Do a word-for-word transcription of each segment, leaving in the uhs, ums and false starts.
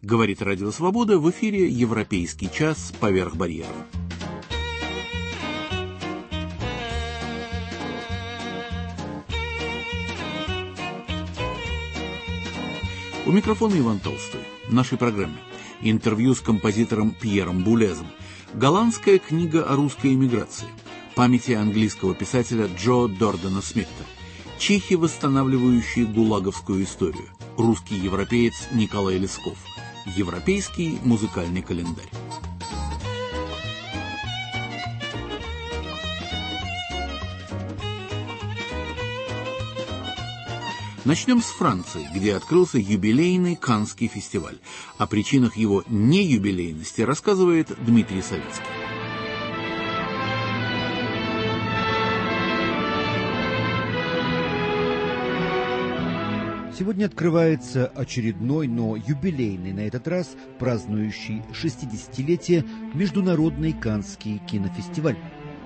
Говорит Радио Свобода, в эфире «Европейский час. Поверх барьеров». У микрофона Иван Толстой. В нашей программе интервью с композитором Пьером Булезом, голландская книга о русской эмиграции, памяти английского писателя Джо Дордена Смитта, чехи, восстанавливающие гулаговскую историю, русский европеец Николай Лесков, европейский музыкальный календарь. Начнем с Франции, где открылся юбилейный Каннский фестиваль. О причинах его неюбилейности рассказывает Дмитрий Савицкий. Сегодня открывается очередной, но юбилейный на этот раз, празднующий шестидесятилетие, Международный Каннский кинофестиваль.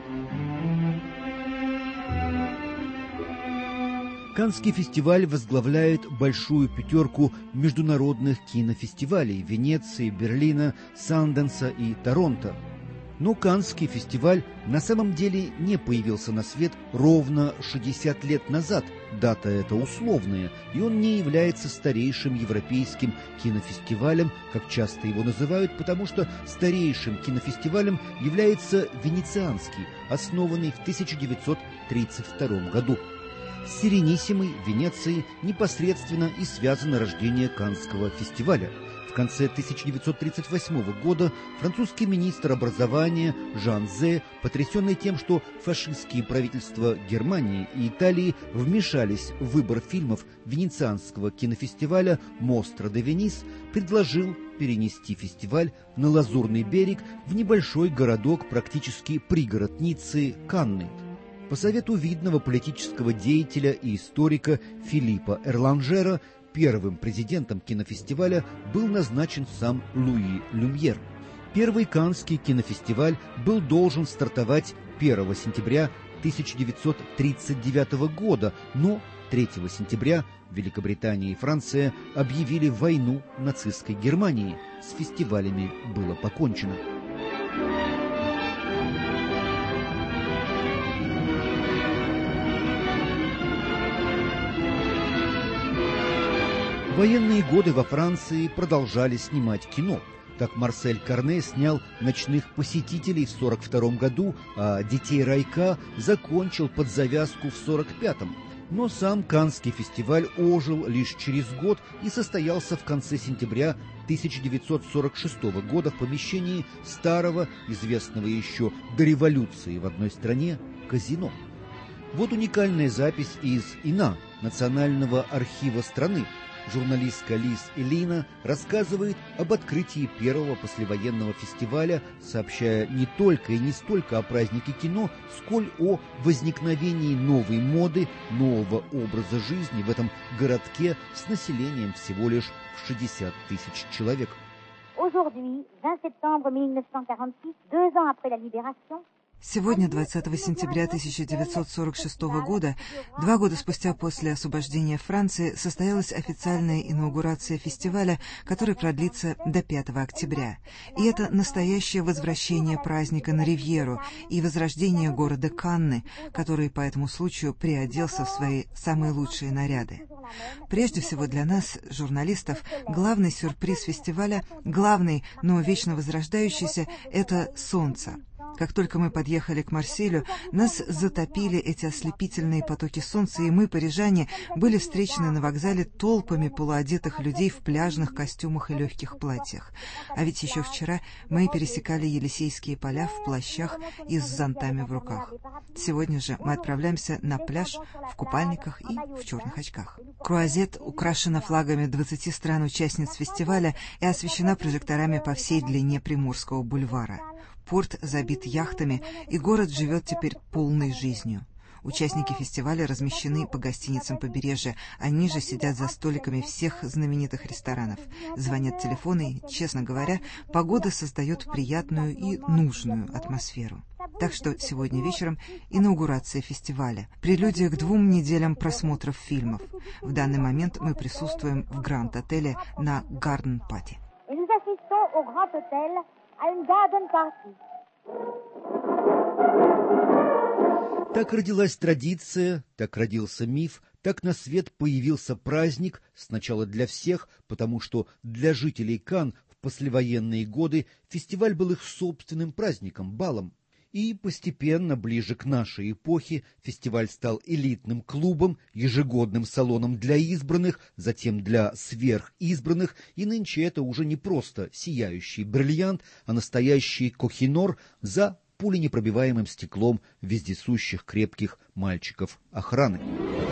Каннский фестиваль возглавляет большую пятерку международных кинофестивалей Венеции, Берлина, Санденса и Торонто. Но Каннский фестиваль на самом деле не появился на свет ровно шестьдесят лет назад. Дата эта условная, и он не является старейшим европейским кинофестивалем, как часто его называют, потому что старейшим кинофестивалем является Венецианский, основанный в тысяча девятьсот тридцать втором году. С Серениссимой в Венеции непосредственно и связано рождение Каннского фестиваля. В конце тысяча девятьсот тридцать восьмого года французский министр образования Жан Зе, потрясенный тем, что фашистские правительства Германии и Италии вмешались в выбор фильмов Венецианского кинофестиваля «Мостро де Венис», предложил перенести фестиваль на Лазурный берег в небольшой городок, практически пригород Ниццы, Канны. По совету видного политического деятеля и историка Филиппа Эрланжера первым президентом кинофестиваля был назначен сам Луи Люмьер. Первый Каннский кинофестиваль был должен стартовать первого сентября тысяча девятьсот тридцать девятого года, но третьего сентября Великобритания и Франция объявили войну нацистской Германии. С фестивалями было покончено. В военные годы во Франции продолжали снимать кино. Так Марсель Карне снял «Ночных посетителей» в сорок втором году, а «Детей райка» закончил под завязку в сорок пятом. Но сам Каннский фестиваль ожил лишь через год и состоялся в конце сентября тысяча девятьсот сорок шестого года в помещении старого, известного еще до революции в одной стране, казино. Вот уникальная запись из ИНА, Национального архива страны. Журналистка Лиз Элина рассказывает об открытии первого послевоенного фестиваля, сообщая не только и не столько о празднике кино, сколь о возникновении новой моды, нового образа жизни в этом городке с населением всего лишь в шестьдесят тысяч человек. Сегодня, двадцатого сентября тысяча девятьсот сорок шестого года, два года спустя после освобождения Франции, состоялась официальная инаугурация фестиваля, который продлится до пятого октября. И это настоящее возвращение праздника на Ривьеру и возрождение города Канны, который по этому случаю приоделся в свои самые лучшие наряды. Прежде всего для нас, журналистов, главный сюрприз фестиваля, главный, но вечно возрождающийся, это солнце. Как только мы подъехали к Марселю, нас затопили эти ослепительные потоки солнца, и мы, парижане, были встречены на вокзале толпами полуодетых людей в пляжных костюмах и легких платьях. А ведь еще вчера мы пересекали Елисейские поля в плащах и с зонтами в руках. Сегодня же мы отправляемся на пляж в купальниках и в черных очках. Круазет украшена флагами двадцати стран-участниц фестиваля и освещена прожекторами по всей длине Приморского бульвара. Порт забит яхтами, и город живет теперь полной жизнью. Участники фестиваля размещены по гостиницам побережья, они же сидят за столиками всех знаменитых ресторанов. Звонят телефоны, и, честно говоря, погода создает приятную и нужную атмосферу. Так что сегодня вечером инаугурация фестиваля, прелюдия к двум неделям просмотров фильмов. В данный момент мы присутствуем в Гранд-отеле на Гарден-Пати. assistons au Grand Hôtel à une garden party. Так родилась традиция, так родился миф, так на свет появился праздник, сначала для всех, потому что для жителей Канн в послевоенные годы фестиваль был их собственным праздником, балом. И постепенно, ближе к нашей эпохе, фестиваль стал элитным клубом, ежегодным салоном для избранных, затем для сверхизбранных, и нынче это уже не просто сияющий бриллиант, а настоящий кохинор за пуленепробиваемым стеклом вездесущих крепких мальчиков охраны.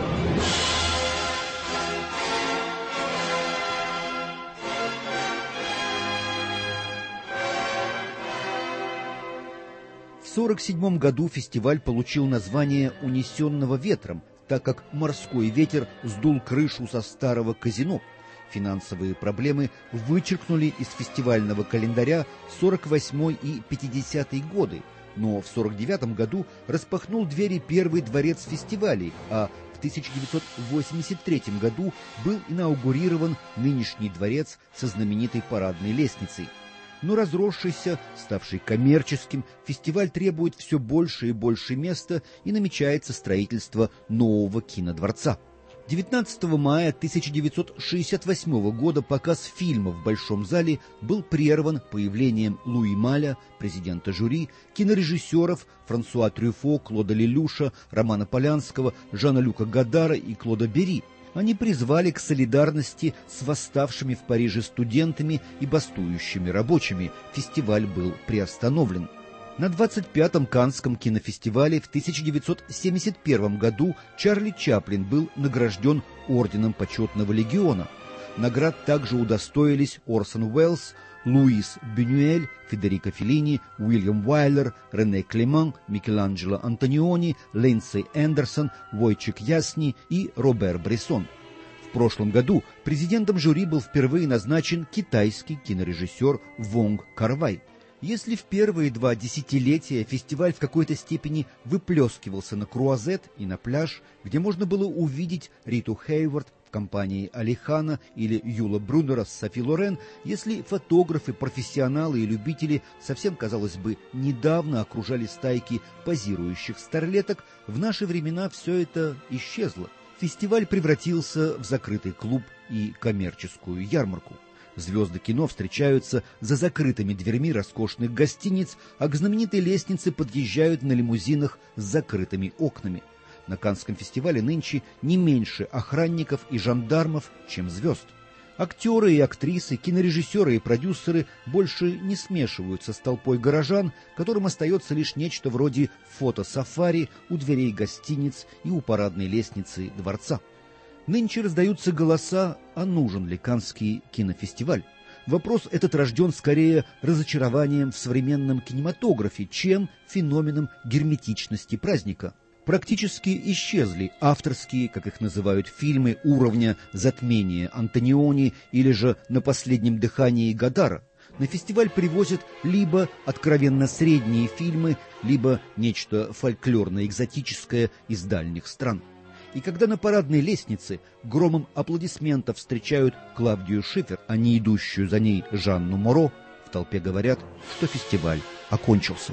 В сорок седьмом году фестиваль получил название «Унесенного ветром», так как морской ветер сдул крышу со старого казино. Финансовые проблемы вычеркнули из фестивального календаря сорок восьмой и пятидесятый годы, но в сорок девятом году распахнул двери первый дворец фестивалей, а в тысяча девятьсот восемьдесят третьем году был инаугурирован нынешний дворец со знаменитой парадной лестницей. Но разросшийся, ставший коммерческим, фестиваль требует все больше и больше места, и намечается строительство нового кинодворца. девятнадцатого мая тысяча девятьсот шестьдесят восьмого года показ фильма в Большом зале был прерван появлением Луи Маля, президента жюри, кинорежиссеров Франсуа Трюфо, Клода Лелюша, Романа Полянского, Жана-Люка Годара и Клода Бери. Они призвали к солидарности с восставшими в Париже студентами и бастующими рабочими. Фестиваль был приостановлен. На двадцать пятом Каннском кинофестивале в тысяча девятьсот семьдесят первом году Чарли Чаплин был награжден орденом Почетного легиона. Наград также удостоились Орсон Уэллс, Луис Бюнюэль, Федерико Феллини, Уильям Уайлер, Рене Клеман, Микеланджело Антониони, Линдсей Эндерсон, Войчек Ясни и Робер Брессон. В прошлом году президентом жюри был впервые назначен китайский кинорежиссер Вонг Кар-вай. Если в первые два десятилетия фестиваль в какой-то степени выплескивался на круазет и на пляж, где можно было увидеть Риту Хейворд в компании Алихана или Юла Брунера с Софи Лорен, если фотографы, профессионалы и любители совсем, казалось бы, недавно окружали стайки позирующих старлеток, в наши времена все это исчезло. Фестиваль превратился в закрытый клуб и коммерческую ярмарку. Звезды кино встречаются за закрытыми дверьми роскошных гостиниц, а к знаменитой лестнице подъезжают на лимузинах с закрытыми окнами. На Каннском фестивале нынче не меньше охранников и жандармов, чем звезд. Актеры и актрисы, кинорежиссеры и продюсеры больше не смешиваются с толпой горожан, которым остается лишь нечто вроде фото-сафари у дверей гостиниц и у парадной лестницы дворца. Нынче раздаются голоса, а нужен ли Каннский кинофестиваль. Вопрос этот рожден скорее разочарованием в современном кинематографе, чем феноменом герметичности праздника. Практически исчезли авторские, как их называют, фильмы уровня «Затмение Антониони» или же «На последнем дыхании Годара». На фестиваль привозят либо откровенно средние фильмы, либо нечто фольклорно-экзотическое из дальних стран. И когда на парадной лестнице громом аплодисментов встречают Клавдию Шифер, а не идущую за ней Жанну Моро, в толпе говорят, что фестиваль окончился.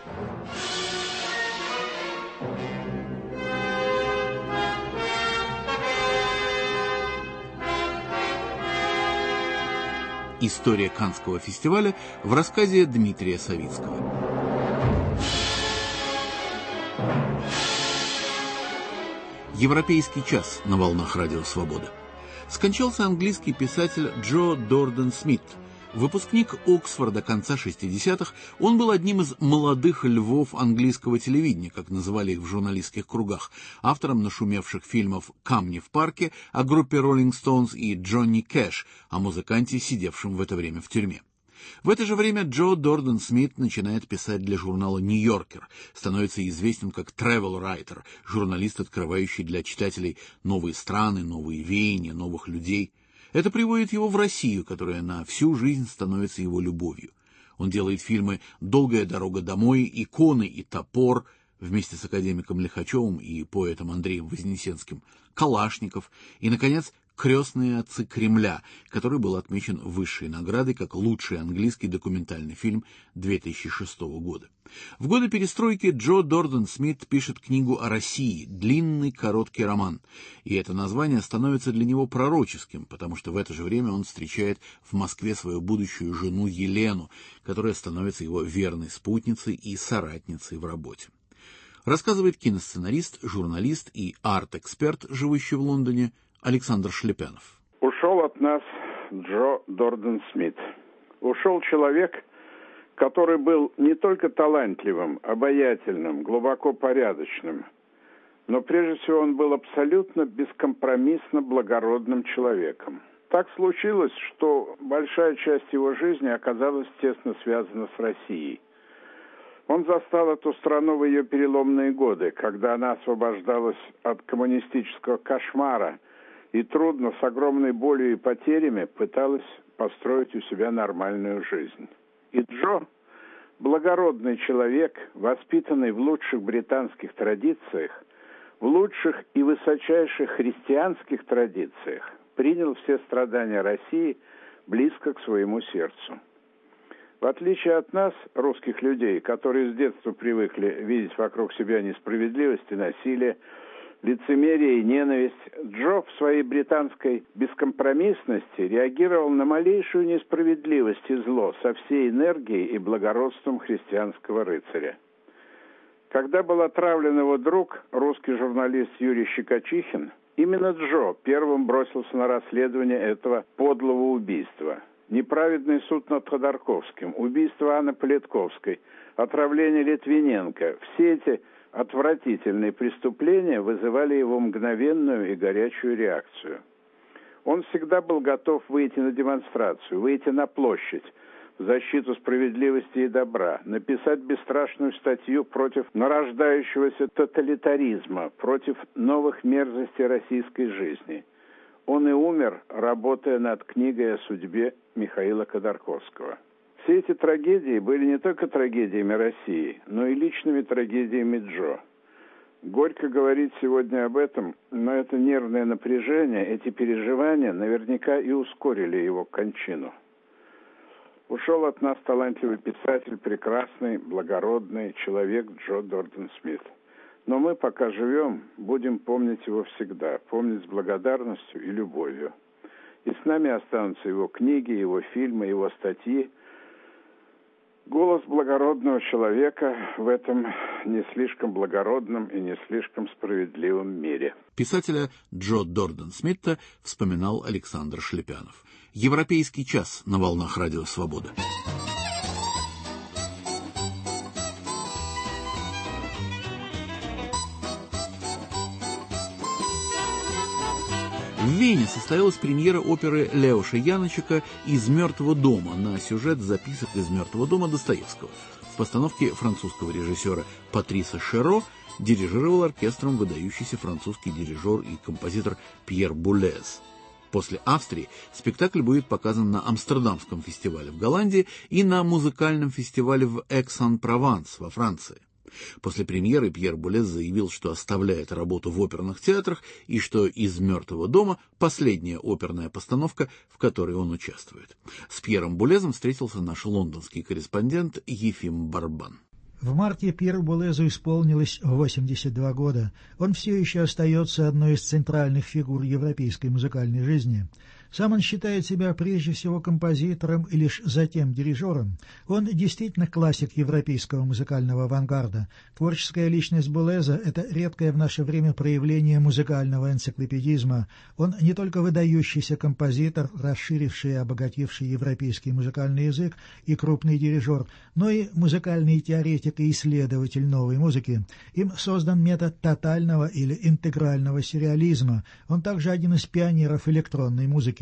История Каннского фестиваля в рассказе Дмитрия Савицкого. Европейский час на волнах Радио Свобода. Скончался английский писатель Джо Дорден Смит. Выпускник Оксфорда конца шестидесятых, он был одним из молодых львов английского телевидения, как называли их в журналистских кругах, автором нашумевших фильмов «Камни в парке» о группе Rolling Stones и «Джонни Кэш», о музыканте, сидевшем в это время в тюрьме. В это же время Джо Дорден Смит начинает писать для журнала «Нью-Йоркер», становится известен как travel-writer, журналист, открывающий для читателей новые страны, новые веяния, новых людей. Это приводит его в Россию, которая на всю жизнь становится его любовью. Он делает фильмы «Долгая дорога домой», «Иконы» и «Топор», вместе с академиком Лихачевым и поэтом Андреем Вознесенским, «Калашников» и, наконец, «Крестные отцы Кремля», который был отмечен высшей наградой как лучший английский документальный фильм две тысячи шестого года. В годы перестройки Джо Дорден Смит пишет книгу о России, длинный короткий роман, и это название становится для него пророческим, потому что в это же время он встречает в Москве свою будущую жену Елену, которая становится его верной спутницей и соратницей в работе. Рассказывает киносценарист, журналист и арт-эксперт, живущий в Лондоне, Александр Шлепянов. Ушел от нас Джо Дорден Смит. Ушел человек, который был не только талантливым, обаятельным, глубоко порядочным, но прежде всего он был абсолютно бескомпромиссно благородным человеком. Так случилось, что большая часть его жизни оказалась тесно связана с Россией. Он застал эту страну в ее переломные годы, когда она освобождалась от коммунистического кошмара и трудно, с огромной болью и потерями, пыталась построить у себя нормальную жизнь. И Джо, благородный человек, воспитанный в лучших британских традициях, в лучших и высочайших христианских традициях, принял все страдания России близко к своему сердцу. В отличие от нас, русских людей, которые с детства привыкли видеть вокруг себя несправедливость и насилие, лицемерие и ненависть, Джо в своей британской бескомпромиссности реагировал на малейшую несправедливость и зло со всей энергией и благородством христианского рыцаря. Когда был отравлен его друг, русский журналист Юрий Щекочихин, именно Джо первым бросился на расследование этого подлого убийства. Неправедный суд над Ходорковским, убийство Анны Политковской, отравление Литвиненко – все эти отвратительные преступления вызывали его мгновенную и горячую реакцию. Он всегда был готов выйти на демонстрацию, выйти на площадь в защиту справедливости и добра, написать бесстрашную статью против нарождающегося тоталитаризма, против новых мерзостей российской жизни. Он и умер, работая над книгой о судьбе Михаила Ходорковского. Все эти трагедии были не только трагедиями России, но и личными трагедиями Джо. Горько говорить сегодня об этом, но это нервное напряжение, эти переживания наверняка и ускорили его кончину. Ушел от нас талантливый писатель, прекрасный, благородный человек Джо Дорден Смит. Но мы, пока живем, будем помнить его всегда, помнить с благодарностью и любовью. И с нами останутся его книги, его фильмы, его статьи. Голос благородного человека в этом не слишком благородном и не слишком справедливом мире. Писателя Джо Дорден Смита вспоминал Александр Шлепянов. Европейский час на волнах Радио Свобода. В Вене состоялась премьера оперы Леоша Яночека «Из мертвого дома» на сюжет записок из «Мертвого дома» Достоевского. В постановке французского режиссера Патриса Шеро дирижировал оркестром выдающийся французский дирижер и композитор Пьер Булез. После Австрии спектакль будет показан на Амстердамском фестивале в Голландии и на музыкальном фестивале в Экс-ан-Прованс во Франции. После премьеры Пьер Булез заявил, что оставляет работу в оперных театрах и что «Из мертвого дома» – последняя оперная постановка, в которой он участвует. С Пьером Булезом встретился наш лондонский корреспондент Ефим Барбан. В марте Пьеру Булезу исполнилось восемьдесят два года. Он все еще остается одной из центральных фигур европейской музыкальной жизни. Сам он считает себя прежде всего композитором и лишь затем дирижером. Он действительно классик европейского музыкального авангарда. Творческая личность Булеза – это редкое в наше время проявление музыкального энциклопедизма. Он не только выдающийся композитор, расширивший и обогативший европейский музыкальный язык и крупный дирижер, но и музыкальный теоретик и исследователь новой музыки. Им создан метод тотального или интегрального сюрреализма. Он также один из пионеров электронной музыки.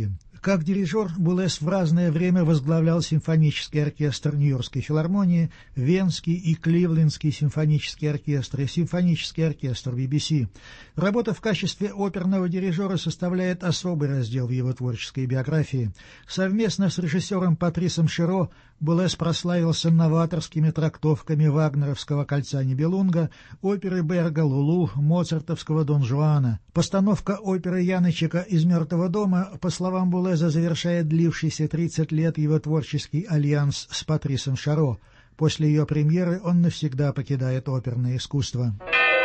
Как дирижер Булез в разное время возглавлял симфонический оркестр Нью-Йоркской филармонии, Венский и Кливлендский симфонические оркестры, симфонический оркестр би би си. Работа в качестве оперного дирижера составляет особый раздел в его творческой биографии. Совместно с режиссером Патрисом Широ Булез прославился новаторскими трактовками вагнеровского «Кольца Нибелунга», оперы Берга «Лулу», моцартовского «Дон Жуана». Постановка оперы Янычека «Из мертвого дома», по словам Булеза, завершает длившийся тридцать лет его творческий альянс с Патрисом Широ. После ее премьеры он навсегда покидает оперное искусство.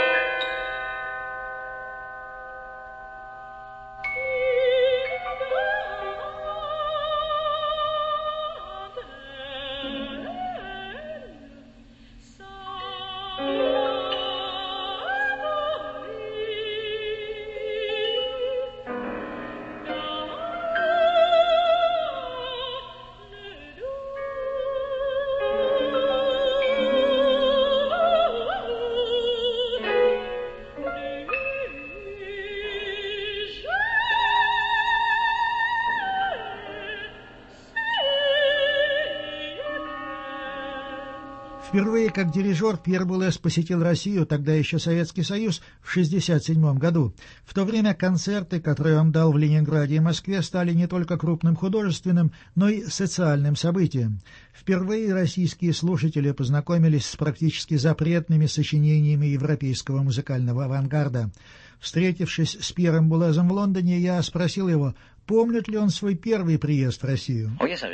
Впервые как дирижер Пьер Булез посетил Россию, тогда еще Советский Союз, в шестьдесят седьмом году. В то время концерты, которые он дал в Ленинграде и Москве, стали не только крупным художественным, но и социальным событием. Впервые российские слушатели познакомились с практически запретными сочинениями европейского музыкального авангарда. Встретившись с Пьером Булезом в Лондоне, я спросил его, помнит ли он свой первый приезд в Россию.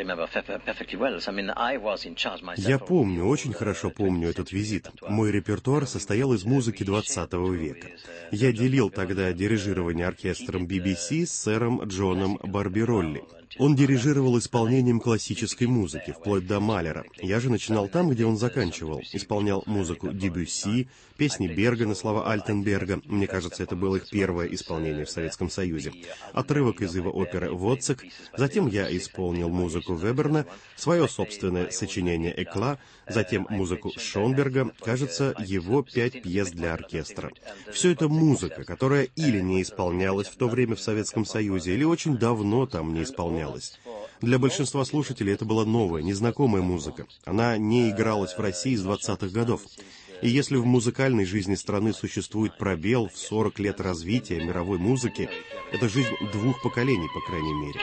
Я помню, очень хорошо помню этот визит. Мой репертуар состоял из музыки двадцатого века. Я делил тогда дирижирование оркестром би би си с сэром Джоном Барбиролли. Он дирижировал исполнением классической музыки, вплоть до Малера. Я же начинал там, где он заканчивал. Исполнял музыку Дебюсси, песни Берга на слова Альтенберга. Мне кажется, это было их первое исполнение в Советском Союзе. Отрывок из его оперы «Воцик». Затем я исполнил музыку Веберна, свое собственное сочинение «Экла», затем музыку Шонберга, кажется, его пять пьес для оркестра. Все это музыка, которая или не исполнялась в то время в Советском Союзе, или очень давно там не исполнялась. Для большинства слушателей это была новая, незнакомая музыка. Она не игралась в России с двадцатых годов. И если в музыкальной жизни страны существует пробел в сорок лет развития мировой музыки, это жизнь двух поколений, по крайней мере.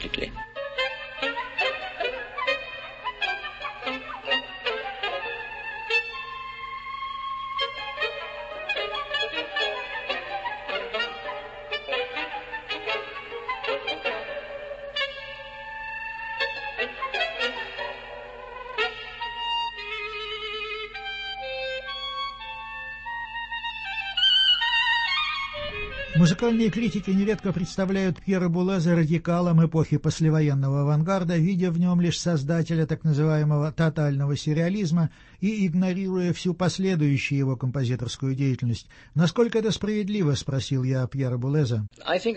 Музыкальные критики нередко представляют Пьера Булеза радикалом эпохи послевоенного авангарда, видя в нем лишь создателя так называемого тотального сюрреализма и игнорируя всю последующую его композиторскую деятельность. Насколько это справедливо, спросил я Пьера Булеза.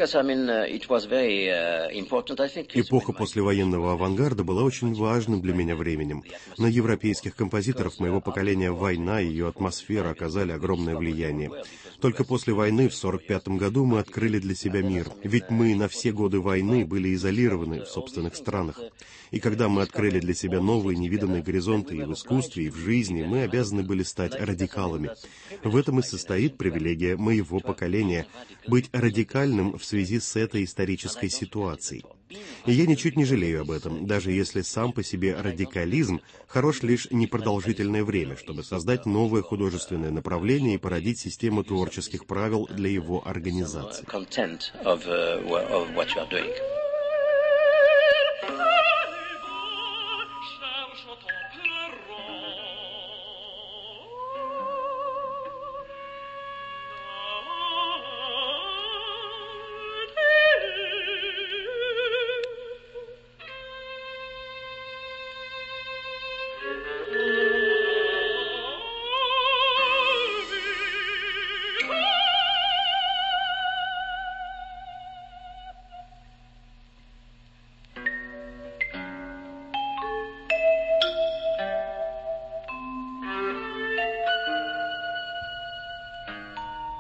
Эпоха послевоенного авангарда была очень важным для меня временем. На европейских композиторов моего поколения война и ее атмосфера оказали огромное влияние. Только после войны в сорок пятом году мы открыли для себя мир, ведь мы на все годы войны были изолированы в собственных странах. И когда мы открыли для себя новые невиданные горизонты и в искусстве, и в жизни, мы обязаны были стать радикалами. В этом и состоит привилегия моего поколения — быть радикальным в связи с этой исторической ситуацией. И я ничуть не жалею об этом, даже если сам по себе радикализм хорош лишь непродолжительное время, чтобы создать новое художественное направление и породить систему творческих правил для его организации.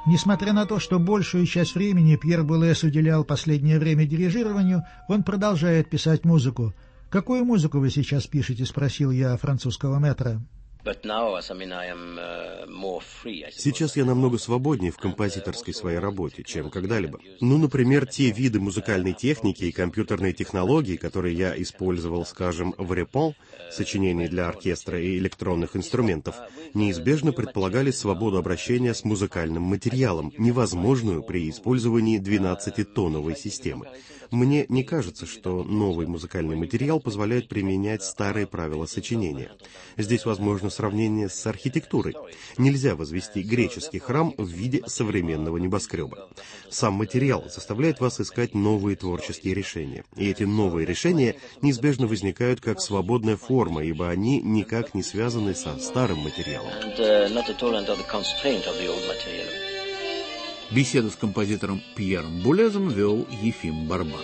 Несмотря на то, что большую часть времени Пьер Булез уделял последнее время дирижированию, он продолжает писать музыку. «Какую музыку вы сейчас пишете?» — спросил я французского мэтра. Сейчас я намного свободнее в композиторской своей работе, чем когда-либо. Ну, например, те виды музыкальной техники и компьютерной технологии, которые я использовал, скажем, в Репон, сочинении для оркестра и электронных инструментов, неизбежно предполагали свободу обращения с музыкальным материалом, невозможную при использовании двенадцатитоновой системы. Мне не кажется, что новый музыкальный материал позволяет применять старые правила сочинения. Здесь возможно сравнение с архитектурой. Нельзя возвести греческий храм в виде современного небоскреба. Сам материал заставляет вас искать новые творческие решения. И эти новые решения неизбежно возникают как свободная форма, ибо они никак не связаны со старым материалом. Беседу с композитором Пьером Булезом вел Ефим Барбан.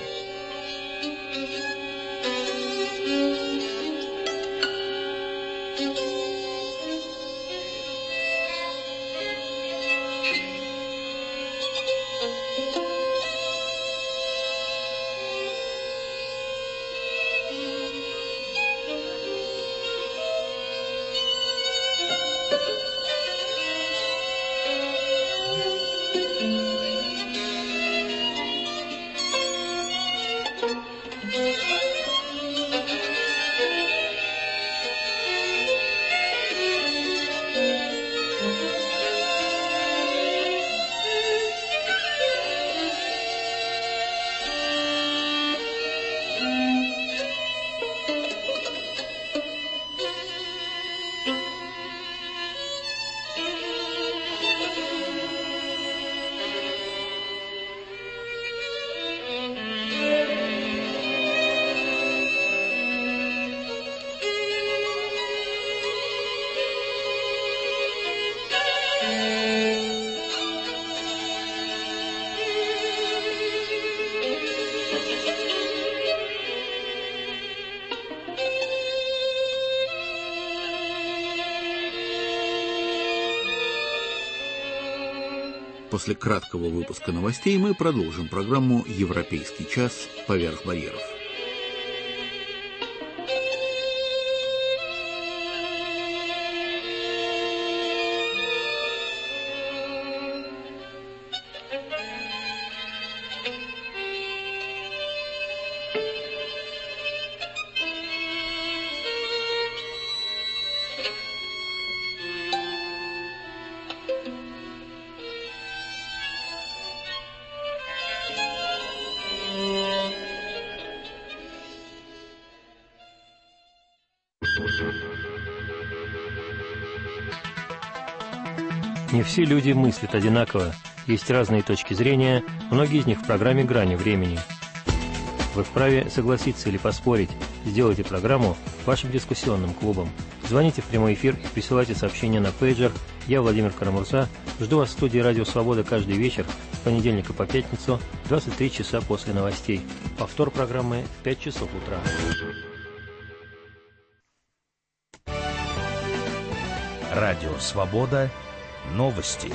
После краткого выпуска новостей мы продолжим программу «Европейский час. Поверх барьеров». Не все люди мыслят одинаково, есть разные точки зрения, многие из них в программе «Грани времени». Вы вправе согласиться или поспорить, сделайте программу вашим дискуссионным клубом. Звоните в прямой эфир и присылайте сообщения на пейджер. Я, Владимир Карамурза, жду вас в студии «Радио Свобода» каждый вечер, с понедельника по пятницу, двадцать три часа после новостей. Повтор программы в пять часов утра. Радио Свобода. Новости.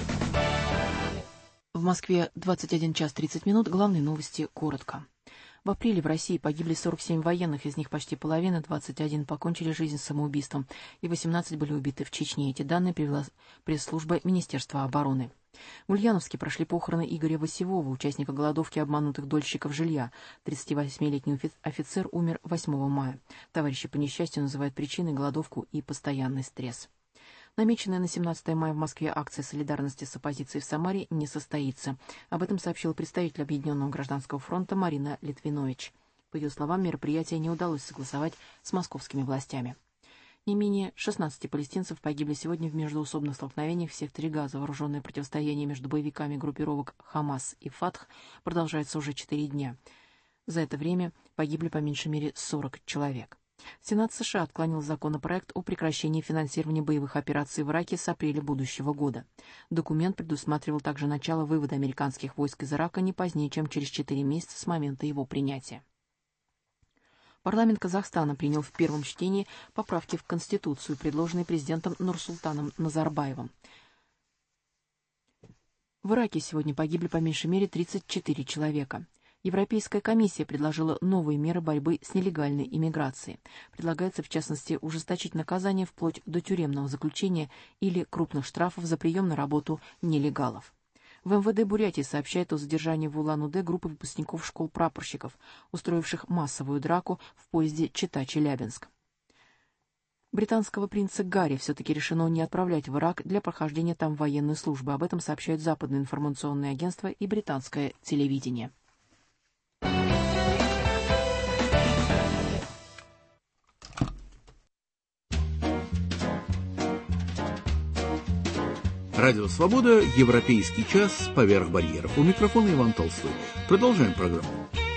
В Москве двадцать один час тридцать минут. Главные новости коротко. В апреле в России погибли сорок семь военных, из них почти половина, двадцать один, покончили жизнь самоубийством, и восемнадцать были убиты в Чечне. Эти данные привела пресс-служба Министерства обороны. В Ульяновске прошли похороны Игоря Васевого, участника голодовки обманутых дольщиков жилья. тридцативосьмилетний офицер умер восьмого мая. Товарищи по несчастью называют причиной голодовку и постоянный стресс. Намеченная на семнадцатое мая в Москве акция солидарности с оппозицией в Самаре не состоится. Об этом сообщил представитель Объединенного гражданского фронта Марина Литвинович. По ее словам, мероприятие не удалось согласовать с московскими властями. Не менее шестнадцати палестинцев погибли сегодня в междоусобных столкновениях в секторе Газа. Вооруженное противостояние между боевиками группировок Хамас и Фатх продолжается уже четыре дня. За это время погибли по меньшей мере сорок человек. Сенат США отклонил законопроект о прекращении финансирования боевых операций в Ираке с апреля будущего года. Документ предусматривал также начало вывода американских войск из Ирака не позднее, чем через четыре месяца с момента его принятия. Парламент Казахстана принял в первом чтении поправки в Конституцию, предложенные президентом Нурсултаном Назарбаевым. В Ираке сегодня погибли по меньшей мере тридцать четыре человека. Европейская комиссия предложила новые меры борьбы с нелегальной иммиграцией. Предлагается, в частности, ужесточить наказание вплоть до тюремного заключения или крупных штрафов за прием на работу нелегалов. В эм вэ дэ Бурятии сообщают о задержании в Улан-Удэ группы выпускников школ прапорщиков, устроивших массовую драку в поезде Чита-Челябинск. Британского принца Гарри все-таки решено не отправлять в Ирак для прохождения там военной службы. Об этом сообщают западные информационные агентства и британское телевидение. Радио «Свобода», Европейский час, поверх барьеров. У микрофона Иван Толстой. Продолжаем программу.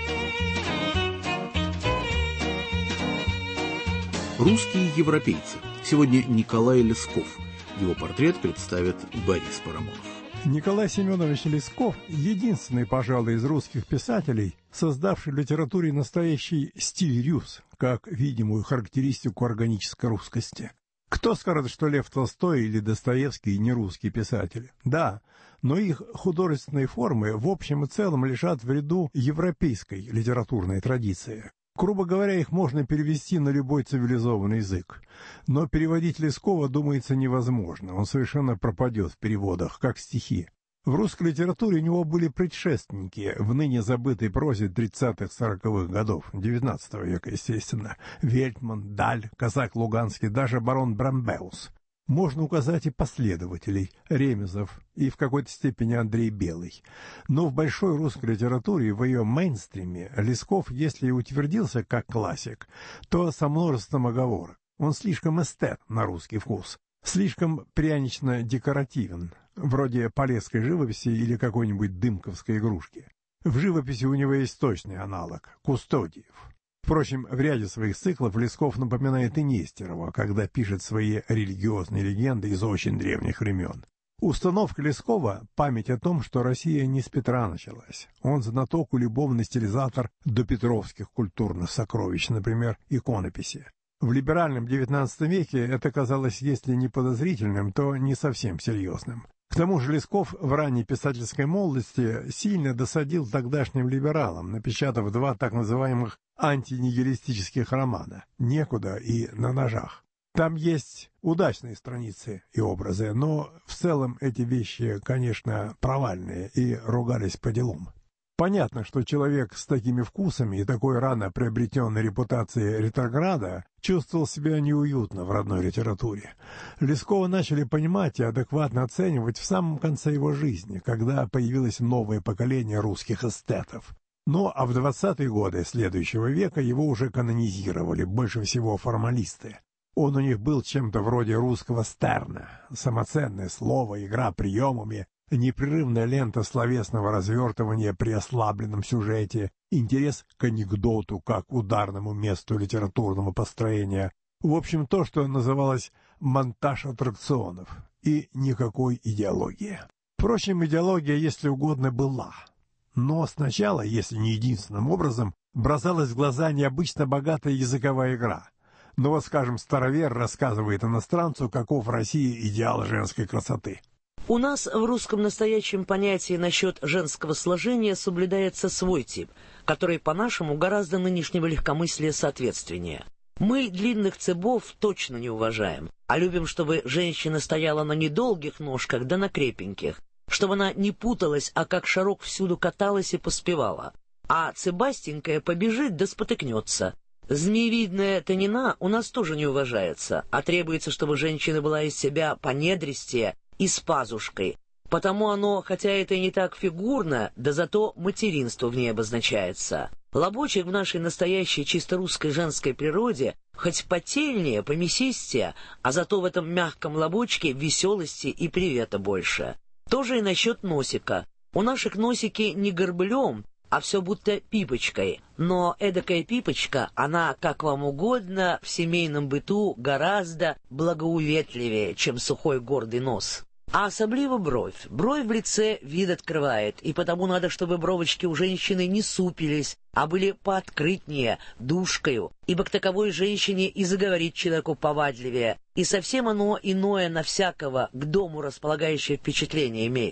Русские европейцы. Сегодня Николай Лесков. Его портрет представит Борис Парамонов. Николай Семенович Лесков – единственный, пожалуй, из русских писателей, создавший в литературе настоящий стиль рюс, как видимую характеристику органической русскости. Кто скажет, что Лев Толстой или Достоевский не русские писатели? Да, но их художественные формы в общем и целом лежат в ряду европейской литературной традиции. Грубо говоря, их можно перевести на любой цивилизованный язык. Но переводить Лескова, думается, невозможно. Он совершенно пропадет в переводах, как стихи. В русской литературе у него были предшественники в ныне забытой прозе тридцатых-сороковых годов, девятнадцатого века, естественно. Вельтман, Даль, казак Луганский, даже барон Брамбеус. Можно указать и последователей – Ремезов и в какой-то степени Андрей Белый. Но в большой русской литературе, в ее мейнстриме, Лесков, если и утвердился как классик, то со множеством оговорок. Он слишком эстет на русский вкус, слишком прянично-декоративен, вроде полесской живописи или какой-нибудь дымковской игрушки. В живописи у него есть точный аналог – Кустодиев. Впрочем, в ряде своих циклов Лесков напоминает и Нестерова, когда пишет свои религиозные легенды из очень древних времен. Установка Лескова – память о том, что Россия не с Петра началась. Он знаток и любовный стилизатор допетровских культурных сокровищ, например, иконописи. В либеральном девятнадцатом веке это казалось, если не подозрительным, то не совсем серьезным. К тому же Лесков в ранней писательской молодости сильно досадил тогдашним либералам, напечатав два так называемых антинигилистических романа «Некуда» и «На ножах». Там есть удачные страницы и образы, но в целом эти вещи, конечно, провальные и ругались по делам. Понятно, что человек с такими вкусами и такой рано приобретенной репутацией ретрограда чувствовал себя неуютно в родной литературе. Лескова начали понимать и адекватно оценивать в самом конце его жизни, когда появилось новое поколение русских эстетов. Ну, а в двадцатые годы следующего века его уже канонизировали, больше всего формалисты. Он у них был чем-то вроде русского Стерна. Самоценное слово, игра приемами, непрерывная лента словесного развертывания при ослабленном сюжете, интерес к анекдоту как ударному месту литературного построения. В общем, то, что называлось монтаж аттракционов. И никакой идеологии. Впрочем, идеология, если угодно, была. Но сначала, если не единственным образом, бросалась в глаза необычно богатая языковая игра. Ну вот, скажем, старовер рассказывает иностранцу, каков в России идеал женской красоты. У нас в русском настоящем понятии насчет женского сложения соблюдается свой тип, который, по-нашему, гораздо нынешнего легкомыслия соответственнее. Мы длинных цыбов точно не уважаем, а любим, чтобы женщина стояла на недолгих ножках да на крепеньких, чтобы она не путалась, а как шарок всюду каталась и поспевала. А цыбастенькая побежит да спотыкнется. Змеевидная тонина у нас тоже не уважается, а требуется, чтобы женщина была из себя понедристее и с пазушкой. Потому оно, хотя это и не так фигурно, да зато материнство в ней обозначается. Лобочек в нашей настоящей чисто русской женской природе хоть потельнее, помесистее, а зато в этом мягком лобочке веселости и привета больше. Тоже и насчет носика. У наших носики не горбылем, а все будто пипочкой. Но эдакая пипочка, она, как вам угодно, в семейном быту гораздо благоуветливее, чем сухой гордый нос. А особливо бровь. Бровь в лице вид открывает, и потому надо, чтобы бровочки у женщины не супились, а были пооткрытнее, душкою, ибо к таковой женщине и заговорить человеку повадливее, и совсем оно иное на всякого к дому располагающее впечатление имеет.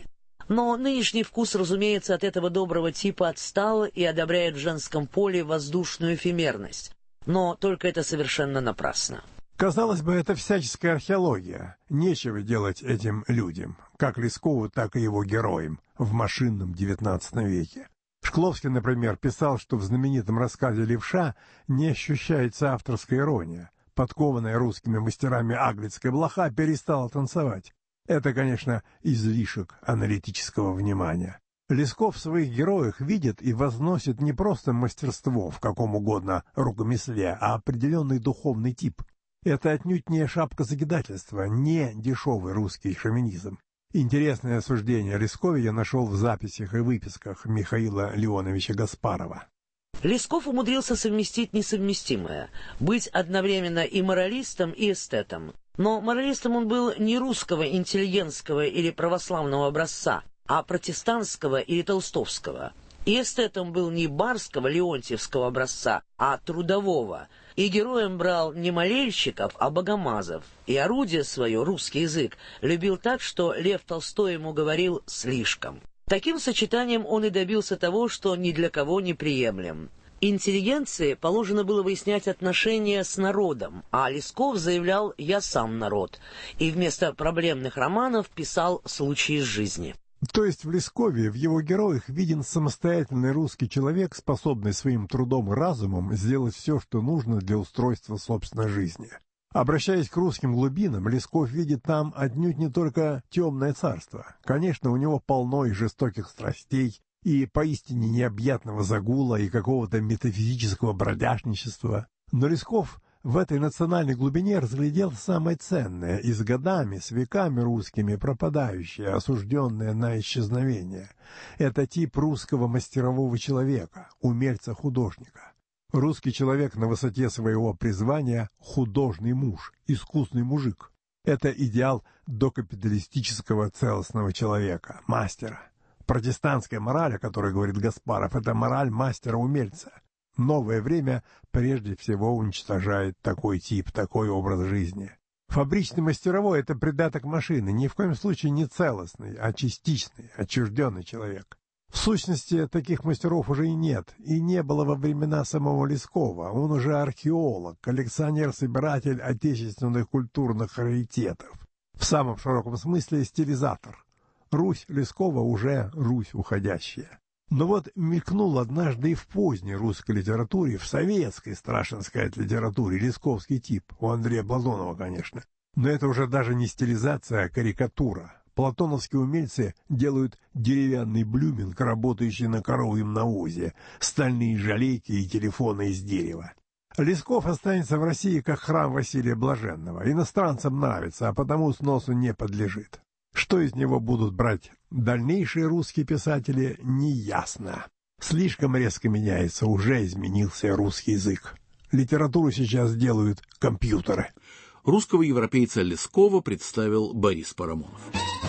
Но нынешний вкус, разумеется, от этого доброго типа отстал и одобряет в женском поле воздушную эфемерность. Но только это совершенно напрасно. Казалось бы, это всяческая археология. Нечего делать этим людям, как Лескову, так и его героям, в машинном девятнадцатом веке. Шкловский, например, писал, что в знаменитом рассказе «Левша» не ощущается авторская ирония. Подкованная русскими мастерами аглицкая блоха перестала танцевать. Это, конечно, излишек аналитического внимания. Лесков в своих героях видит и возносит не просто мастерство в каком угодно рукомесле, а определенный духовный тип. Это отнюдь не шапкозакидательство, не дешевый русский шовинизм. Интересное осуждение о Лескове я нашел в записях и выписках Михаила Леоновича Гаспарова. Лесков умудрился совместить несовместимое – быть одновременно и моралистом, и эстетом. Но моралистом он был не русского, интеллигентского или православного образца, а протестантского или толстовского. И эстетом был не барского, леонтьевского образца, а трудового. И героем брал не молельщиков, а богомазов. И орудие свое, русский язык, любил так, что Лев Толстой ему говорил «слишком». Таким сочетанием он и добился того, что ни для кого не приемлем. Интеллигенции положено было выяснять отношения с народом, а Лесков заявлял «я сам народ», и вместо проблемных романов писал случаи из жизни. То есть в Лескове, в его героях, виден самостоятельный русский человек, способный своим трудом и разумом сделать все, что нужно для устройства собственной жизни. Обращаясь к русским глубинам, Лесков видит там отнюдь не только темное царство. Конечно, у него полно и жестоких страстей, и поистине необъятного загула, и какого-то метафизического бродяжничества. Но Лесков в этой национальной глубине разглядел самое ценное, и с годами, с веками русскими пропадающее, осужденное на исчезновение. Это тип русского мастерового человека, умельца-художника. Русский человек на высоте своего призвания – художный муж, искусный мужик. Это идеал докапиталистического целостного человека, мастера. Протестантская мораль, о которой говорит Гаспаров, это мораль мастера-умельца. Новое время прежде всего уничтожает такой тип, такой образ жизни. Фабричный мастеровой – это придаток машины, ни в коем случае не целостный, а частичный, отчужденный человек. В сущности, таких мастеров уже и нет, и не было во времена самого Лескова. Он уже археолог, коллекционер-собиратель отечественных культурных раритетов. В самом широком смысле стилизатор. Русь Лескова уже Русь уходящая. Но вот мелькнул однажды и в поздней русской литературе, в советской, страшно сказать, литературе, лесковский тип, у Андрея Платонова, конечно. Но это уже даже не стилизация, а карикатура. Платоновские умельцы делают деревянный блюминг, работающий на коровьем навозе, стальные жалейки и телефоны из дерева. Лесков останется в России как храм Василия Блаженного. Иностранцам нравится, а потому сносу не подлежит. Что из него будут брать дальнейшие русские писатели, неясно. Слишком резко меняется, уже изменился русский язык. Литературу сейчас делают компьютеры. Русского европейца Лескова представил Борис Парамонов.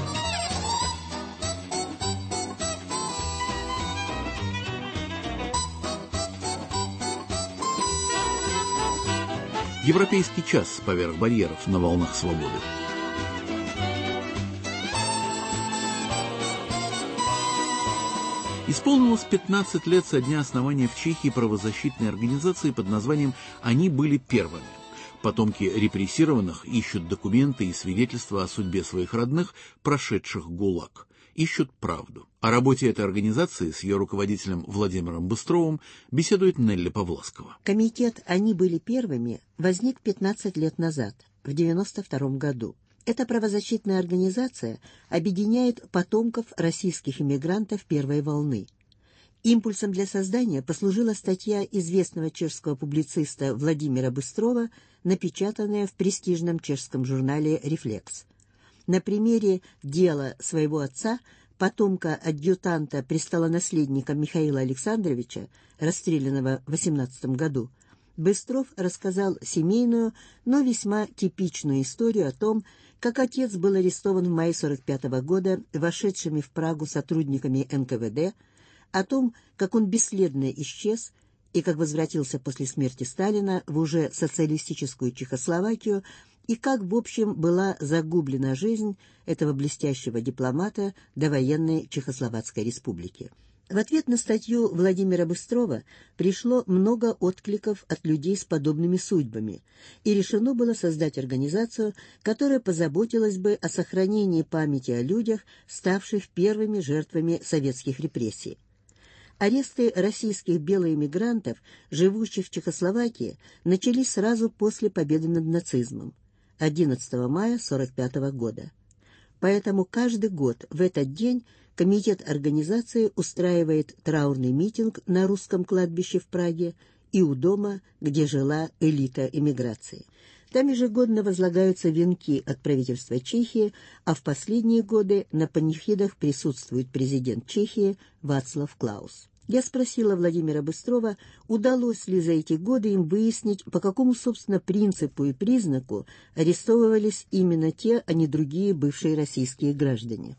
Европейский час поверх барьеров на волнах свободы. Исполнилось пятнадцать лет со дня основания в Чехии правозащитной организации под названием «Они были первыми». Потомки репрессированных ищут документы и свидетельства о судьбе своих родных, прошедших ГУЛАГ. Ищут правду. О работе этой организации с ее руководителем Владимиром Быстровым беседует Нелли Павласкова. Комитет «Они были первыми» возник пятнадцать лет назад, в девяносто втором году. Эта правозащитная организация объединяет потомков российских эмигрантов первой волны. Импульсом для создания послужила статья известного чешского публициста Владимира Быстрова, напечатанная в престижном чешском журнале «Рефлекс». На примере дела своего отца, потомка адъютанта престолонаследника Михаила Александровича, расстрелянного в восемнадцатом году, Быстров рассказал семейную, но весьма типичную историю о том, как отец был арестован в мае сорок пятого года вошедшими в Прагу сотрудниками эн ка вэ дэ, о том, как он бесследно исчез, и как возвратился после смерти Сталина в уже социалистическую Чехословакию, и как, в общем, была загублена жизнь этого блестящего дипломата довоенной Чехословацкой республики. В ответ на статью Владимира Быстрова пришло много откликов от людей с подобными судьбами, и решено было создать организацию, которая позаботилась бы о сохранении памяти о людях, ставших первыми жертвами советских репрессий. Аресты российских белоэмигрантов, живущих в Чехословакии, начались сразу после победы над нацизмом, одиннадцатого мая сорок пятого года. Поэтому каждый год в этот день комитет организации устраивает траурный митинг на русском кладбище в Праге и у дома, где жила элита эмиграции. Там ежегодно возлагаются венки от правительства Чехии, а в последние годы на панихидах присутствует президент Чехии Вацлав Клаус. Я спросила Владимира Быстрова, удалось ли за эти годы им выяснить, по какому, собственно, принципу и признаку арестовывались именно те, а не другие бывшие российские граждане.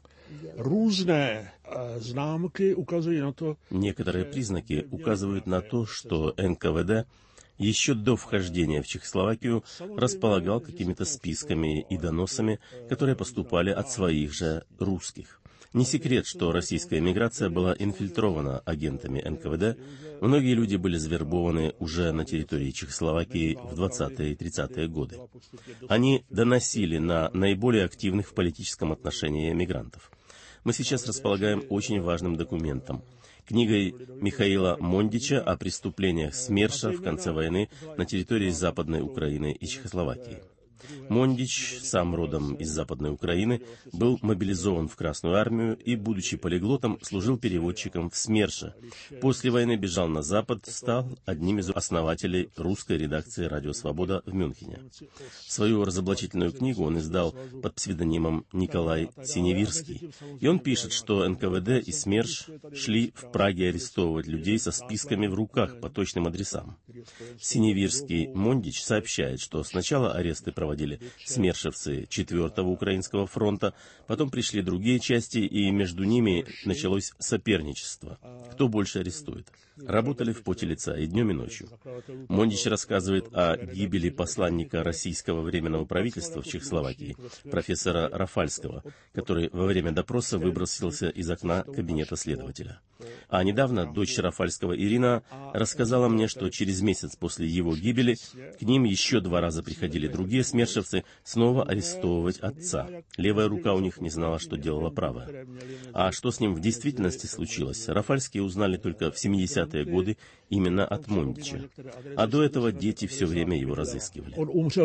Некоторые признаки указывают на то, что эн ка вэ дэ еще до вхождения в Чехословакию располагал какими-то списками и доносами, которые поступали от своих же русских. Не секрет, что российская эмиграция была инфильтрована агентами эн ка вэ дэ. Многие люди были завербованы уже на территории Чехословакии в двадцатые и тридцатые годы. Они доносили на наиболее активных в политическом отношении эмигрантов. Мы сейчас располагаем очень важным документом — книгой Михаила Мондича о преступлениях СМЕРШа в конце войны на территории Западной Украины и Чехословакии. Мондич, сам родом из Западной Украины, был мобилизован в Красную армию и, будучи полиглотом, служил переводчиком в СМЕРШе. После войны бежал на Запад, стал одним из основателей русской редакции «Радио Свобода» в Мюнхене. Свою разоблачительную книгу он издал под псевдонимом Николай Синевирский. И он пишет, что эн ка вэ дэ и СМЕРШ шли в Праге арестовывать людей со списками в руках по точным адресам. Синевирский Мондич сообщает, что сначала аресты проводили смершевцы четвёртого Украинского фронта, потом пришли другие части, и между ними началось соперничество. Кто больше арестует? Работали в поте лица и днем, и ночью. Мондич рассказывает о гибели посланника российского временного правительства в Чехословакии, профессора Рафальского, который во время допроса выбросился из окна кабинета следователя. А недавно дочь Рафальского Ирина рассказала мне, что через месяц после его гибели к ним еще два раза приходили другие смершевцы снова арестовывать отца. Левая рука у них не знала, что делала правая. А что с ним в действительности случилось, Рафальские узнали только в семидесятые годы именно от Мондича. А до этого дети все время его разыскивали.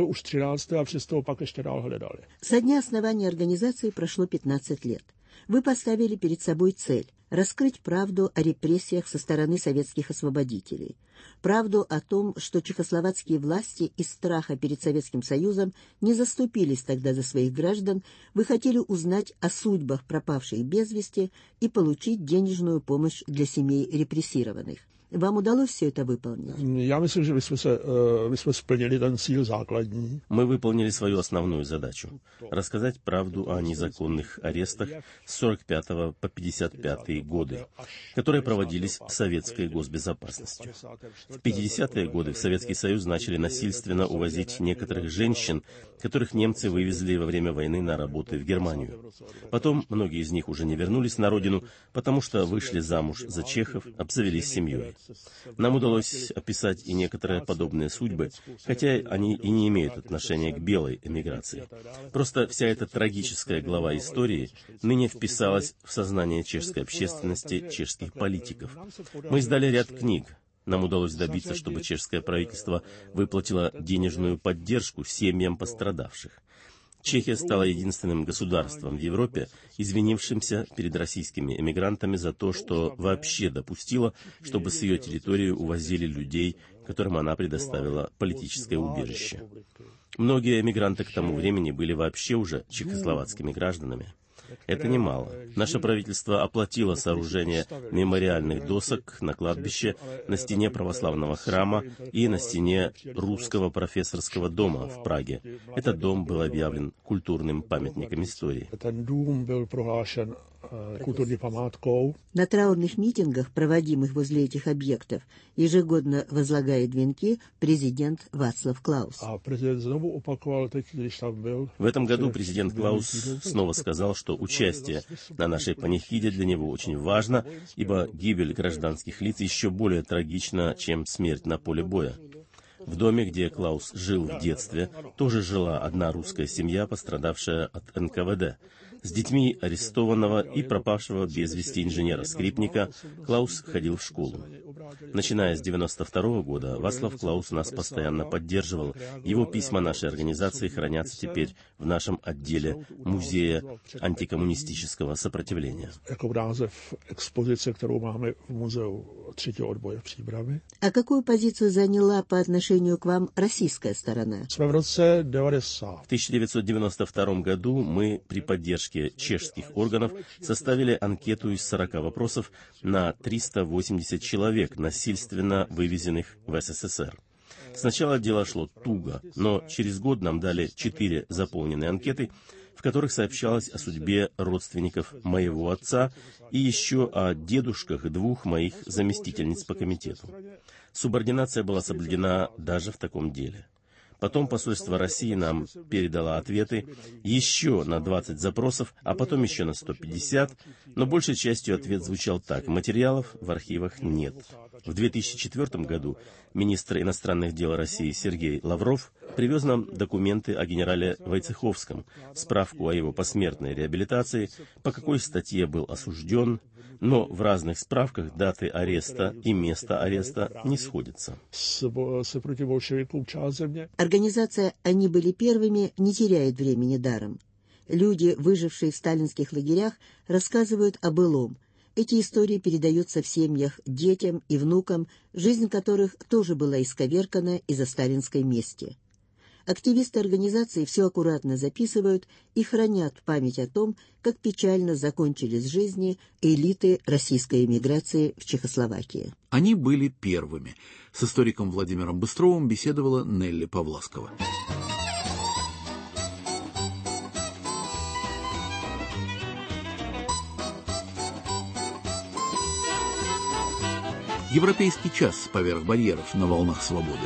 Со дня основания организации прошло пятнадцать лет. Вы поставили перед собой цель – раскрыть правду о репрессиях со стороны советских освободителей, правду о том, что чехословацкие власти из страха перед Советским Союзом не заступились тогда за своих граждан. Вы хотели узнать о судьбах пропавших без вести и получить денежную помощь для семей репрессированных. Вам удалось все это выполнить? Я myslím, že my jsme se, my jsme splnili ten cíl základní. Мы выполнили свою основную задачу — рассказать правду о незаконных арестах с сорок пятого по пятьдесят пятый годы, которые проводились советской госбезопасностью. В пятидесятые годы в Советский Союз начали насильственно увозить некоторых женщин, которых немцы вывезли во время войны на работы в Германию. Потом многие из них уже не вернулись на родину, потому что вышли замуж за чехов, обзавелись семьей. Нам удалось описать и некоторые подобные судьбы, хотя они и не имеют отношения к белой эмиграции. Просто вся эта трагическая глава истории ныне вписалась в сознание чешской общественности, чешских политиков. Мы издали ряд книг. Нам удалось добиться, чтобы чешское правительство выплатило денежную поддержку семьям пострадавших. Чехия стала единственным государством в Европе, извинившимся перед российскими эмигрантами за то, что вообще допустила, чтобы с ее территории увозили людей, которым она предоставила политическое убежище. Многие эмигранты к тому времени были вообще уже чехословацкими гражданами. Это немало. Наше правительство оплатило сооружение мемориальных досок на кладбище, на стене православного храма и на стене русского профессорского дома в Праге. Этот дом был объявлен культурным памятником истории. На траурных митингах, проводимых возле этих объектов, ежегодно возлагает венки президент Václav Klaus. В этом году президент Клаус снова сказал, что участие на нашей панихиде для него очень важно, ибо гибель гражданских лиц еще более трагична, чем смерть на поле боя. В доме, где Клаус жил в детстве, тоже жила одна русская семья, пострадавшая от эн ка вэ дэ. С детьми арестованного и пропавшего без вести инженера-скрипника Клаус ходил в школу. Начиная с девяносто второго года, Václav Klaus нас постоянно поддерживал. Его письма нашей организации хранятся теперь в нашем отделе Музея антикоммунистического сопротивления. А какую позицию заняла по отношению к вам российская сторона? В тысяча девятьсот девяносто втором году мы при поддержке чешских органов составили анкету из сорока вопросов на триста восемьдесят человек, насильственно вывезенных в эс эс эс эр. Сначала дело шло туго, но через год нам дали четыре заполненные анкеты, в которых сообщалось о судьбе родственников моего отца и еще о дедушках двух моих заместительниц по комитету. Субординация была соблюдена даже в таком деле. Потом посольство России нам передало ответы еще на двадцать запросов, а потом еще на сто пятьдесят, но большей частью ответ звучал так: материалов в архивах нет. В две тысячи четвёртом году министр иностранных дел России Сергей Лавров привез нам документы о генерале Войцеховском, справку о его посмертной реабилитации, по какой статье был осужден, но в разных справках даты ареста и место ареста не сходятся. Организация «Они были первыми» не теряет времени даром. Люди, выжившие в сталинских лагерях, рассказывают о былом. Эти истории передаются в семьях детям и внукам, жизнь которых тоже была исковеркана из-за сталинской мести. Активисты организации все аккуратно записывают и хранят память о том, как печально закончились жизни элиты российской эмиграции в Чехословакии. Они были первыми. С историком Владимиром Быстровым беседовала Нелли Павласкова. Европейский час поверх барьеров на волнах свободы.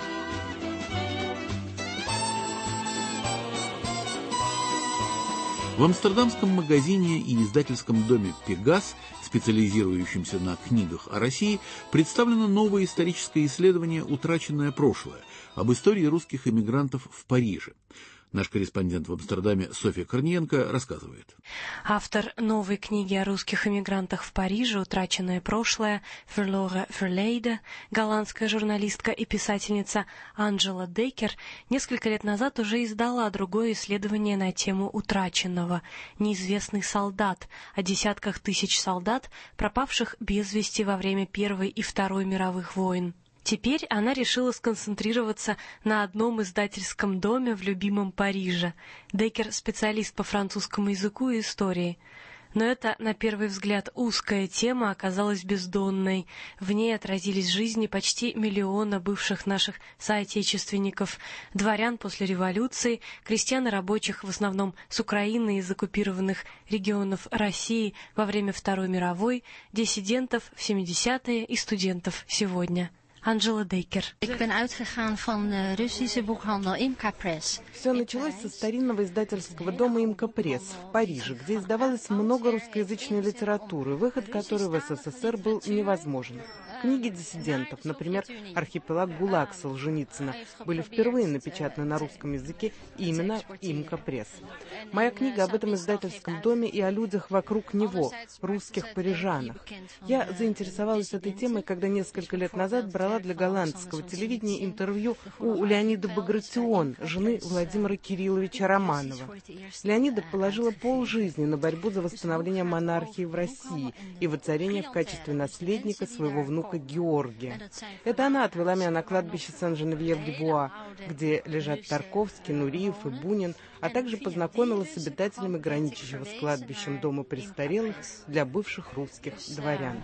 В амстердамском магазине и издательском доме «Пегас», специализирующемся на книгах о России, представлено новое историческое исследование «Утраченное прошлое» об истории русских эмигрантов в Париже. Наш корреспондент в Амстердаме Софья Корниенко рассказывает. Автор новой книги о русских эмигрантах в Париже «Утраченное прошлое» Verloren Verleden, голландская журналистка и писательница Анджела Дейкер, несколько лет назад уже издала другое исследование на тему утраченного «Неизвестный солдат», о десятках тысяч солдат, пропавших без вести во время Первой и Второй мировых войн. Теперь она решила сконцентрироваться на одном издательском доме в любимом Париже. Дейкер – специалист по французскому языку и истории. Но эта, на первый взгляд, узкая тема оказалась бездонной. В ней отразились жизни почти миллиона бывших наших соотечественников, дворян после революции, крестьян и рабочих, в основном с Украины и из оккупированных регионов России во время Второй мировой, диссидентов в семидесятые и студентов сегодня. Анджела Дейкер. Все началось со старинного издательского дома «Имка Пресс» в Париже, где издавалось много русскоязычной литературы, выход которой в эс эс эс эр был невозможен. Книги диссидентов, например, «Архипелаг ГУЛАГ» Солженицына, были впервые напечатаны на русском языке именно в «Имка Пресс». Моя книга об этом издательском доме и о людях вокруг него, русских парижанах. Я заинтересовалась этой темой, когда несколько лет назад брала для голландского телевидения интервью у Леонида Багратион, жены Владимира Кирилловича Романова. Леонида положила полжизни на борьбу за восстановление монархии в России и воцарение в качестве наследника своего внука Георгия. Это она отвела меня на кладбище Сен-Женевьев-де-Буа, где лежат Тарковский, Нуриев и Бунин, а также познакомила с обитателями граничащего с кладбищем дома престарелых для бывших русских дворян.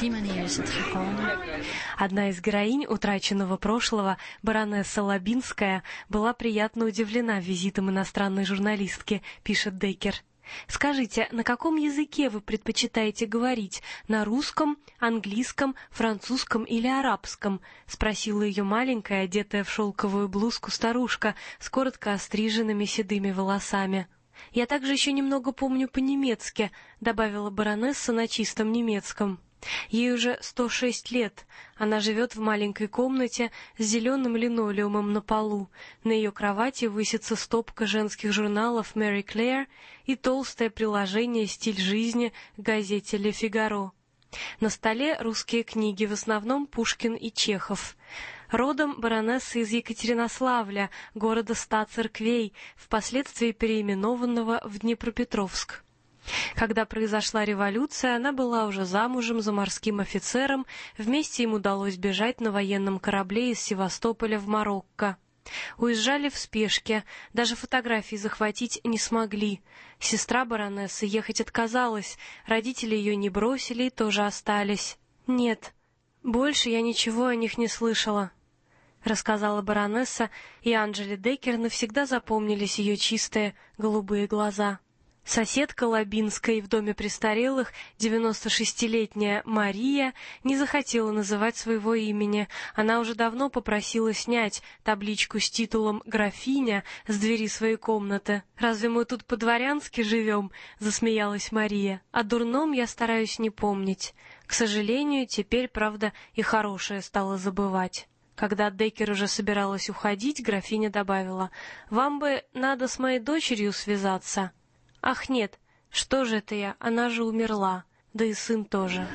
Одна из героинь утраченного прошлого, баронесса Лабинская, была приятно удивлена визитом иностранной журналистки, пишет Дейкер. Скажите, на каком языке вы предпочитаете говорить? На русском, английском, французском или арабском? Спросила ее маленькая, одетая в шелковую блузку старушка с коротко остриженными седыми волосами. «Я также еще немного помню по-немецки», — добавила баронесса на чистом немецком. Ей уже сто шесть лет. Она живет в маленькой комнате с зеленым линолеумом на полу. На ее кровати высится стопка женских журналов «Мэри Клэр» и толстое приложение «Стиль жизни» к газете «Ле Фигаро». На столе русские книги, в основном Пушкин и Чехов. Родом баронесса из Екатеринославля, города ста церквей, впоследствии переименованного в Днепропетровск. Когда произошла революция, она была уже замужем за морским офицером, вместе им удалось бежать на военном корабле из Севастополя в Марокко. Уезжали в спешке, даже фотографии захватить не смогли. Сестра баронессы ехать отказалась, родители ее не бросили и тоже остались. «Нет, больше я ничего о них не слышала», — рассказала баронесса, и Анджеле Деккер навсегда запомнились ее чистые голубые глаза. Соседка Лабинской в доме престарелых, девяностошестилетняя Мария, не захотела называть своего имени. Она уже давно попросила снять табличку с титулом «графиня» с двери своей комнаты. «Разве мы тут по-дворянски живем?» — засмеялась Мария. «О дурном я стараюсь не помнить. К сожалению, теперь, правда, и хорошее стало забывать». Когда Деккер уже собиралась уходить, графиня добавила: «Вам бы надо с моей дочерью связаться». «Ах, нет, что же это я, она же умерла, да и сын тоже».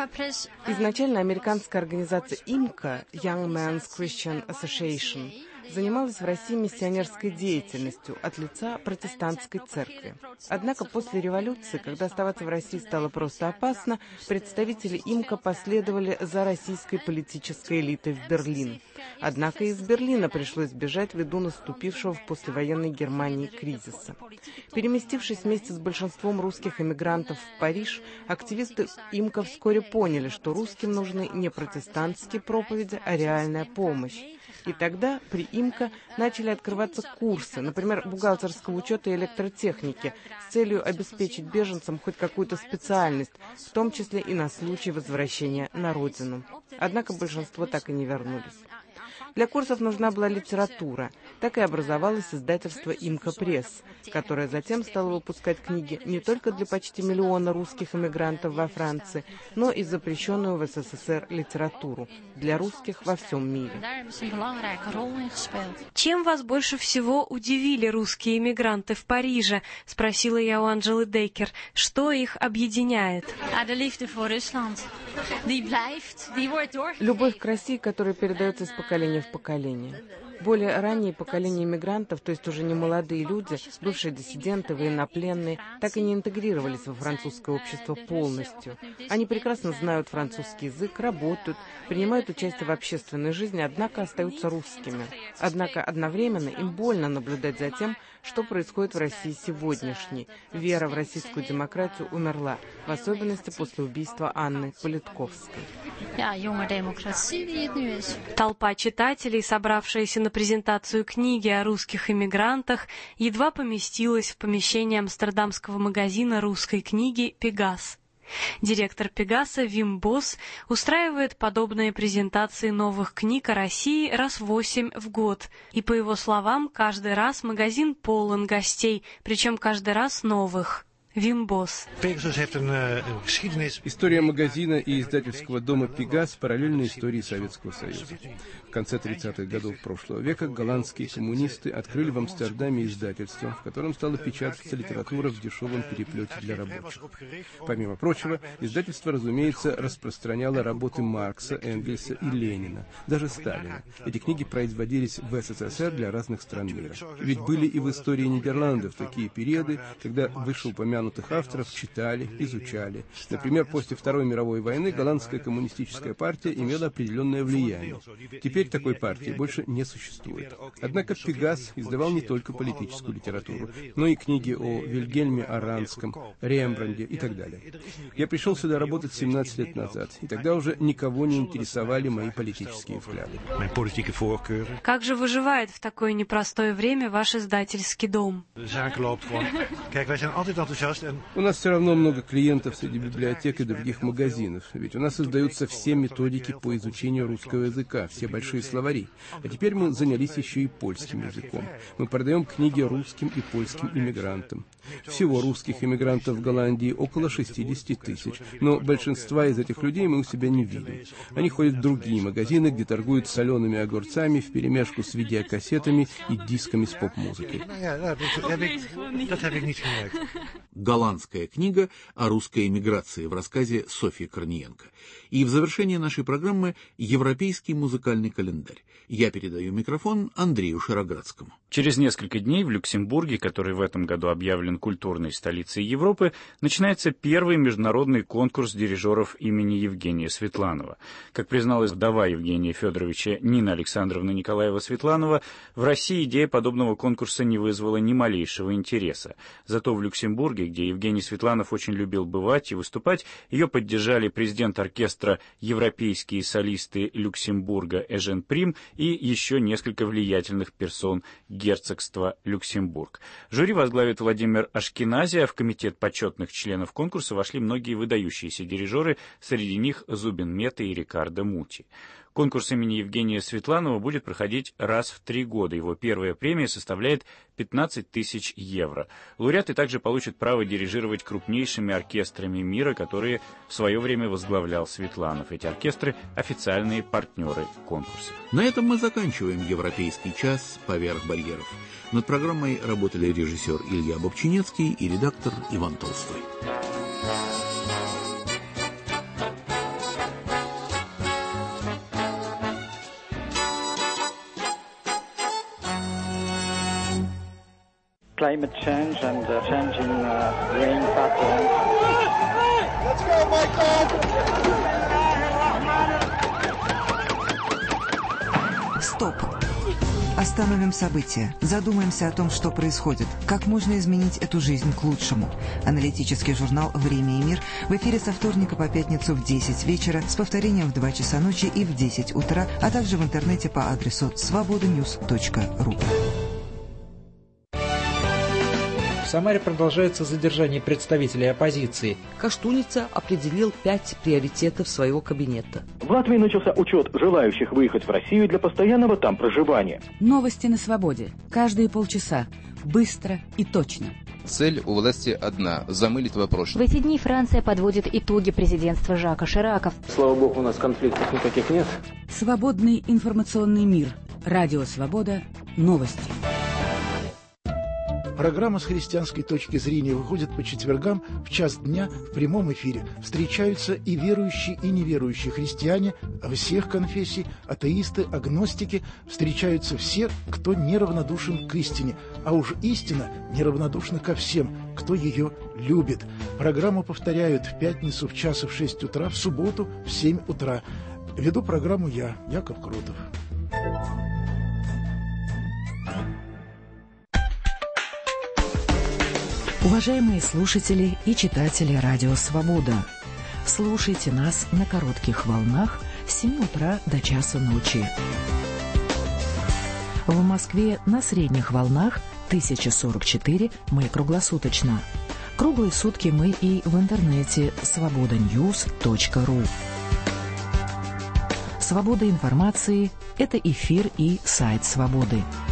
Изначально американская организация ИМКА, Young Men's Christian Association, занималась в России миссионерской деятельностью от лица протестантской церкви. Однако после революции, когда оставаться в России стало просто опасно, представители ИМКА последовали за российской политической элитой в Берлин. Однако из Берлина пришлось бежать ввиду наступившего в послевоенной Германии кризиса. Переместившись вместе с большинством русских эмигрантов в Париж, активисты ИМКА вскоре поняли, что русским нужны не протестантские проповеди, а реальная помощь. И тогда при ИМКА начали открываться курсы, например, бухгалтерского учета и электротехники, с целью обеспечить беженцам хоть какую-то специальность, в том числе и на случай возвращения на родину. Однако большинство так и не вернулись. Для курсов нужна была литература. Так и образовалось издательство «ИМКА Пресс», которое затем стало выпускать книги не только для почти миллиона русских эмигрантов во Франции, но и запрещенную в СССР литературу для русских во всем мире. «Чем вас больше всего удивили русские эмигранты в Париже?» — спросила я у Анджелы Деккер. «Что их объединяет?» Любовь к России, которая передается из поколения в поколение. Более ранние поколения иммигрантов, то есть уже не молодые люди, бывшие диссиденты, военнопленные, так и не интегрировались во французское общество полностью. Они прекрасно знают французский язык, работают, принимают участие в общественной жизни, однако остаются русскими. Однако одновременно им больно наблюдать за тем, что происходит в России сегодняшней. Вера в российскую демократию умерла, в особенности после убийства Анны Политковской. Толпа читателей, собравшаяся на презентацию книги о русских эмигрантах, едва поместилась в помещении амстердамского магазина русской книги «Пегас». Директор «Пегаса» Вим Босс устраивает подобные презентации новых книг о России раз восемь в год. И, по его словам, каждый раз магазин полон гостей, причем каждый раз новых. Вим Босс. История магазина и издательского дома «Пегас» параллельна истории Советского Союза. В конце тридцатых годов прошлого века голландские коммунисты открыли в Амстердаме издательство, в котором стала печататься литература в дешевом переплете для рабочих. Помимо прочего, издательство, разумеется, распространяло работы Маркса, Энгельса и Ленина, даже Сталина. Эти книги производились в СССР для разных стран мира. Ведь были и в истории Нидерландов такие периоды, когда вышеупомянутые упомянутых авторов читали, изучали. Например, после Второй мировой войны голландская коммунистическая партия имела определенное влияние. Теперь такой партии больше не существует. Однако Пегас издавал не только политическую литературу, но и книги о Вильгельме Аранском, Рембранде и так далее. Я пришел сюда работать семнадцать лет назад, и тогда уже никого не интересовали мои политические взгляды. Как же выживает в такое непростое время ваш издательский дом? У нас все равно много клиентов среди библиотек и других магазинов, ведь у нас издаются все методики по изучению русского языка, все большие словари. А теперь мы занялись еще и польским языком. Мы продаем книги русским и польским иммигрантам. Всего русских иммигрантов в Голландии около шестьдесят тысяч, но большинства из этих людей мы у себя не видим. Они ходят в другие магазины, где торгуют солеными огурцами вперемешку с видеокассетами и дисками с поп-музыкой. Голландская книга о русской эмиграции в рассказе Софьи Корниенко. И в завершение нашей программы европейский музыкальный календарь. Я передаю микрофон Андрею Широградскому. Через несколько дней в Люксембурге, который в этом году объявлен культурной столицей Европы, начинается первый международный конкурс дирижеров имени Евгения Светланова. Как призналась вдова Евгения Федоровича Нина Александровна Николаева-Светланова, в России идея подобного конкурса не вызвала ни малейшего интереса. Зато в Люксембурге, где Евгений Светланов очень любил бывать и выступать, ее поддержали президент оркестра «Европейские солисты Люксембурга» Эжен Прим и еще несколько влиятельных персон герцогства Люксембург. Жюри возглавит Владимир Ашкенази, а в комитет почетных членов конкурса вошли многие выдающиеся дирижеры, среди них Зубин Мета и Рикардо Мути. Конкурс имени Евгения Светланова будет проходить раз в три года. Его первая премия составляет пятнадцать тысяч евро. Лауреаты также получат право дирижировать крупнейшими оркестрами мира, которые в свое время возглавлял Светланов. Эти оркестры – официальные партнеры конкурса. На этом мы заканчиваем «Европейский час. Поверх барьеров». Над программой работали режиссер Илья Бобчинецкий и редактор Иван Толстой. Climate change and uh, changing uh, rain patterns. Let's go, Michael! Стоп! Остановим события. Задумаемся о том, что происходит. Как можно изменить эту жизнь к лучшему. Аналитический журнал «Время и мир» в эфире со вторника по пятницу в десять вечера, с повторением в два часа ночи и в десять утра, а также в интернете по адресу свобода ньюс точка ру. В Самаре продолжается задержание представителей оппозиции. Каштуница определил пять приоритетов своего кабинета. В Латвии начался учет желающих выехать в Россию для постоянного там проживания. Новости на свободе. Каждые полчаса. Быстро и точно. Цель у власти одна – замылить вопрос. В эти дни Франция подводит итоги президентства Жака Ширака. Слава богу, у нас конфликтов никаких нет. Свободный информационный мир. Радио «Свобода». Новости. Программа с христианской точки зрения выходит по четвергам в час дня в прямом эфире. Встречаются и верующие, и неверующие христиане всех конфессий, атеисты, агностики. Встречаются все, кто неравнодушен к истине. А уж истина неравнодушна ко всем, кто ее любит. Программу повторяют в пятницу в час и в шесть утра, в субботу в семь утра. Веду программу я, Яков Крутов. Уважаемые слушатели и читатели Радио Свобода, слушайте нас на коротких волнах с семи утра до часа ночи. В Москве на средних волнах тысяча сорок четыре, мы круглосуточно. Круглые сутки мы и в интернете свобода ньюс точка ру. Свобода информации – это эфир и сайт Свободы.